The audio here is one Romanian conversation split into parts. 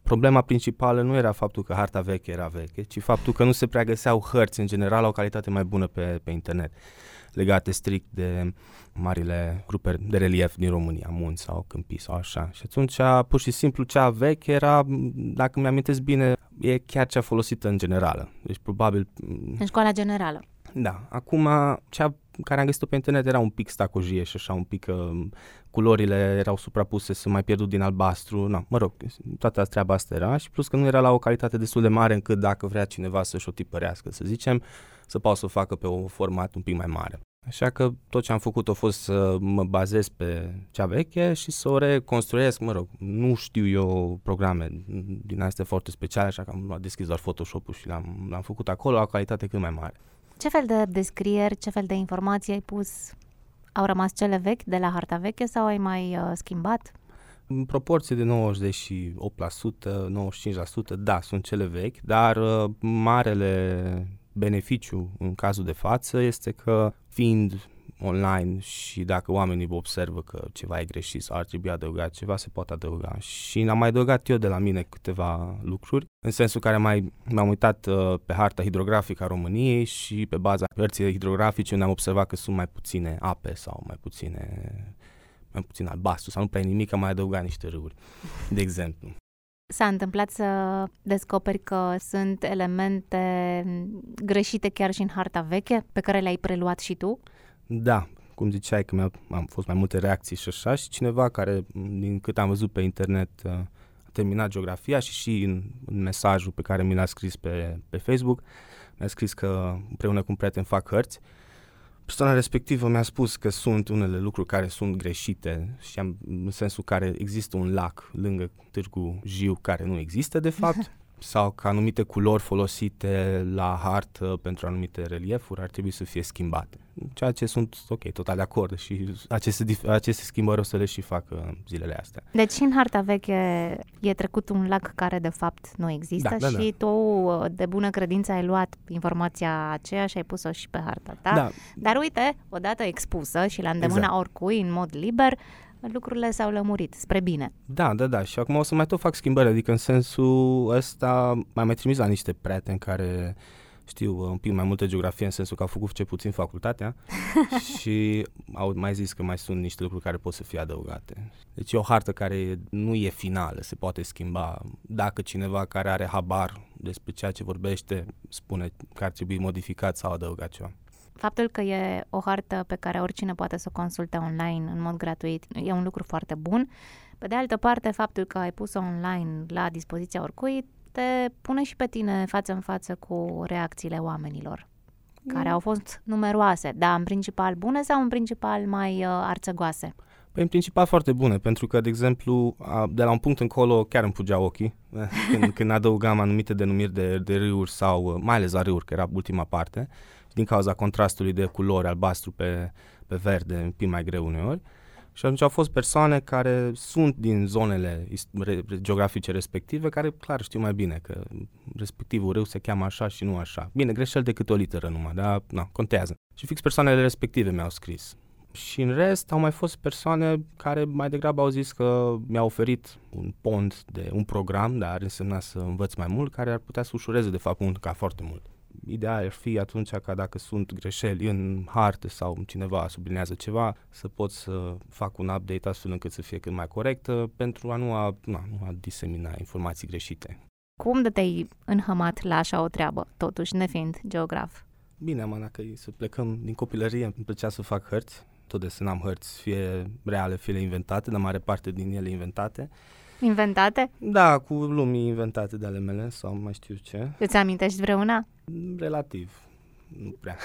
problema principală nu era faptul că harta veche era veche, ci faptul că nu se prea găseau hărți în general la o calitate mai bună pe internet, legate strict de marile grupe de relief din România, munți sau câmpii sau așa. Și atunci, pur și simplu, cea veche era, dacă mi-amintesc bine, e chiar cea folosită în generală. Deci, probabil... În școala generală. Da. Acum, cea care am găsit-o pe internet era un pic stacojie și așa, un pic culorile erau suprapuse, să mai pierdut din albastru. No, mă rog, toată treaba asta era și plus că nu era la o calitate destul de mare încât dacă vrea cineva să-și o tipărească, să zicem, să poată să o facă pe un format un pic mai mare. Așa că tot ce am făcut a fost să mă bazez pe cea veche și să o reconstruiesc, mă rog, nu știu eu programe din astea foarte speciale, așa că am deschis doar Photoshop-ul și l-am făcut acolo la o calitate cât mai mare. Ce fel de descrieri, ce fel de informații ai pus? Au rămas cele vechi de la harta veche sau ai mai schimbat? În proporție de 98%, 95%, da, sunt cele vechi, dar marele beneficiu în cazul de față este că fiind online și dacă oamenii observă că ceva e greșit sau ar trebui adăugat ceva, se poate adăuga. Și am mai adăugat eu de la mine câteva lucruri, în sensul care m-am uitat pe harta hidrografică a României și pe baza hărții hidrografice unde am observat că sunt mai puține ape sau mai puțin albastru sau nu prea nimic, am mai adăugat niște râuri, de exemplu. S-a întâmplat să descoperi că sunt elemente greșite chiar și în harta veche, pe care le-ai preluat și tu? Da, cum ziceai că am fost mai multe reacții și așa și cineva care, din cât am văzut pe internet, a terminat geografia și în mesajul pe care mi l-a scris pe Facebook, mi-a scris că împreună cu un prieten fac hărți. Persoana respectivă mi-a spus că sunt unele lucruri care sunt greșite și în sensul care există un lac lângă Târgu Jiu care nu există de fapt sau că anumite culori folosite la hartă pentru anumite reliefuri ar trebui să fie schimbate. Ceea ce sunt total de acord și aceste schimbări o să le și fac zilele astea. Deci în harta veche e trecut un lac care de fapt nu există și tu de bună credință ai luat informația aceea și ai pus-o și pe harta ta. Da. Dar uite, odată expusă și la îndemâna oricui în mod liber, lucrurile s-au lămurit spre bine. Da. Și acum o să mai tot fac schimbări, adică în sensul ăsta mai trimis la niște prieteni care știu un pic mai multă geografie, în sensul că au făcut ce puțin facultatea și au mai zis că mai sunt niște lucruri care pot să fie adăugate. Deci e o hartă care nu e finală, se poate schimba. Dacă cineva care are habar despre ceea ce vorbește spune că ar trebui modificat sau adăugat ceva. Faptul că e o hartă pe care oricine poate să o consulte online în mod gratuit e un lucru foarte bun. Pe de altă parte, faptul că ai pus-o online la dispoziția oricui te pune și pe tine față în față cu reacțiile oamenilor, care au fost numeroase, dar în principal bune sau în principal mai arțăgoase? Păi în principal foarte bune, pentru că, de exemplu, de la un punct încolo chiar îmi fugeau ochii când adăugam anumite denumiri de râuri sau, mai ales la râuri, că era ultima parte, din cauza contrastului de culori albastru pe verde, un pic mai greu uneori. Și atunci au fost persoane care sunt din zonele geografice respective, care clar știu mai bine că respectivul râu se cheamă așa și nu așa. Bine, greșel decât o literă numai, dar contează. Și fix persoanele respective mi-au scris. Și în rest au mai fost persoane care mai degrabă au zis că mi-au oferit un pont de un program, dar ar însemna să învăț mai mult, care ar putea să ușureze de fapt munca foarte mult. Ideea ar fi atunci ca dacă sunt greșeli în hartă sau cineva sublinează ceva, să pot să fac un update astfel încât să fie cât mai corectă pentru a nu a disemina informații greșite. Cum de te-ai înhămat la așa o treabă, totuși, nefiind geograf? Bine, dacă e să plecăm din copilărie, îmi plăcea să fac hărți. Tot desenam hărți, fie reale, fie inventate, dar mare parte din ele inventate. Inventate? Da, cu lumii inventate de ale mele sau mai știu ce. Îți amintești vreuna? Relativ. Nu prea.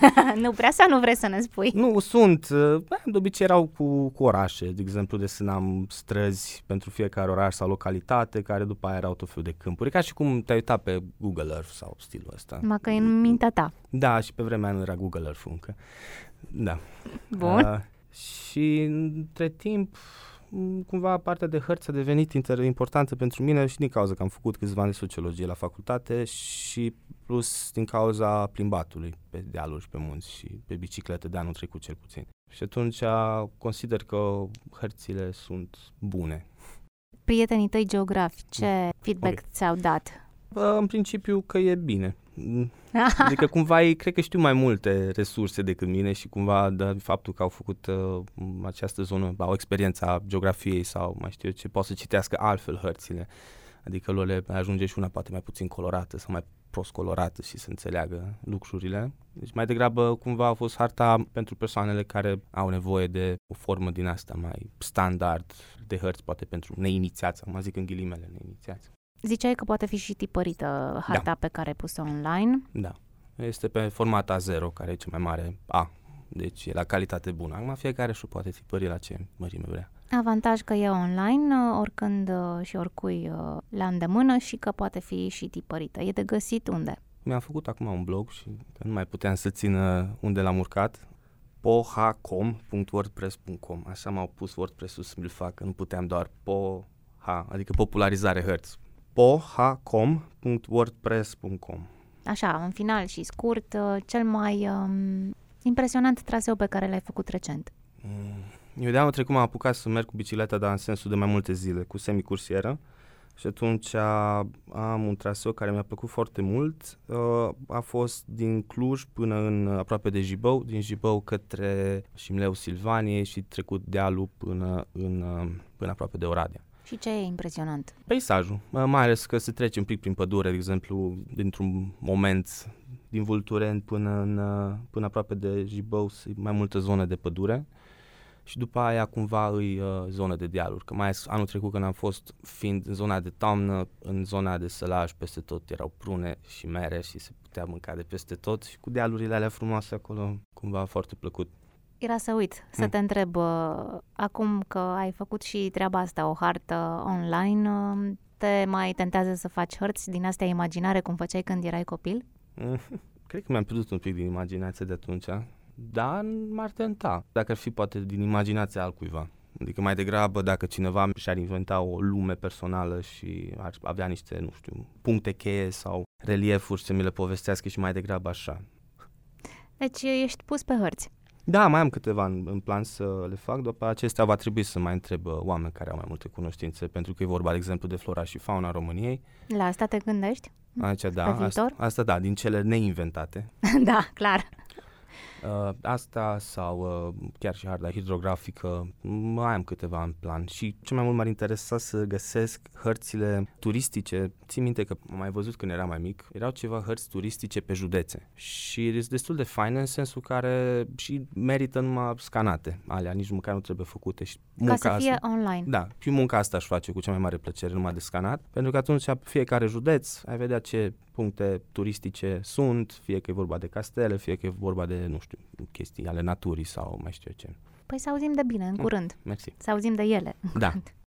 Nu prea sau nu vrei să ne spui? Nu, sunt. De obicei erau cu orașe. De exemplu, desenam străzi pentru fiecare oraș sau localitate, care după aia erau tot felul de câmpuri. Ca și cum te-ai uitat pe Google Earth sau stilul ăsta. Că e în mintea ta. Da, și pe vremea nu era Google Earth încă. Da. Bun. Și între timp, cumva partea de hărți a devenit importantă pentru mine și din cauza că am făcut câțiva ani de sociologie la facultate și plus din cauza plimbatului pe dealuri și pe munți și pe bicicletă de anul trecut cel puțin. Și atunci consider că hărțile sunt bune. prietenii tăi geografi, ce feedback ți-au dat? În principiu că e bine. Adică cumva ei cred că știu mai multe resurse decât mine și cumva de faptul că au făcut această zonă, au experiența geografiei sau mai știu eu ce, pot să citească altfel hărțile. Adică lor le ajunge și una poate mai puțin colorată sau mai prost colorată și să înțeleagă lucrurile. Deci mai degrabă cumva a fost harta pentru persoanele care au nevoie de o formă din asta mai standard de hărți, poate pentru neinițiați, acum zic în ghilimele neinițiați. Ziceai că poate fi și tipărită harta pe care ai pus-o online. Da. Este pe format A0, care e cel mai mare A. Deci e la calitate bună. Acum fiecare și-o poate tipări la ce mărime vrea. Avantaj că e online, oricând și oricui la îndemână și că poate fi și tipărită. E de găsit unde? Mi-am făcut acum un blog și că nu mai puteam să țin unde l-am urcat. pohacom.wordpress.com. Așa m-au pus WordPress-ul să mi-l fac, că nu puteam doar adică popularizare hărți. pohacom.wordpress.com. Așa, în final și scurt, cel mai impresionant traseu pe care l-ai făcut recent? Eu de anul trecut m-am apucat să merg cu bicicleta, dar în sensul de mai multe zile, cu semicursiere. Și atunci am un traseu care mi-a plăcut foarte mult. A fost din Cluj până în aproape de Jibău, din Jibău către Șimleu Silvaniei și trecut dealul până aproape de Oradea. Și ce e impresionant? Peisajul, mai ales că se trece un pic prin pădure, de exemplu, dintr-un moment din Vultureni până aproape de Jibău, mai multă zonă de pădure. Și după aia cumva îi zonă de dealuri, că mai ales anul trecut când am fost, fiind în zona de toamnă, în zona de sălaj peste tot erau prune și mere și se putea mânca de peste tot și cu dealurile alea frumoase acolo, cumva foarte plăcut. Era să uit, să te întreb, acum că ai făcut și treaba asta, o hartă online, te mai tentează să faci hărți din astea imaginare cum făceai când erai copil? Cred că mi-am pierdut un pic din imaginație de atunci. Dar m-ar tenta, dacă ar fi poate din imaginația altcuiva. Adică mai degrabă dacă cineva și-ar inventa o lume personală și ar avea niște, nu știu, puncte cheie sau reliefuri să mi le povestească și mai degrabă așa. Deci ești pus pe hărți. Da, mai am câteva în plan să le fac, după acestea va trebui să mai întreb oameni care au mai multe cunoștințe, pentru că e vorba, de exemplu, de flora și fauna României. La asta te gândești? Aici, da, asta da, din cele neinventate. Da, clar. Asta sau chiar și harta hidrografică, mai am câteva în plan și ce mai mult m-ar interesa să găsesc hărțile turistice. Țin minte că am mai văzut când eram mai mic, erau ceva hărți turistice pe județe și sunt destul de faine în sensul care și merită numai scanate, alea nici măcar nu trebuie făcute. Și ca să fie online. Da, și munca asta aș face cu cea mai mare plăcere, numai de scanat, pentru că atunci fiecare județ ai vedea ce puncte turistice sunt, fie că e vorba de castele, fie că e vorba de, nu știu, chestii ale naturii sau mai știu ce. Păi să auzim de bine în curând. Mersi. Să auzim de ele în da. curând.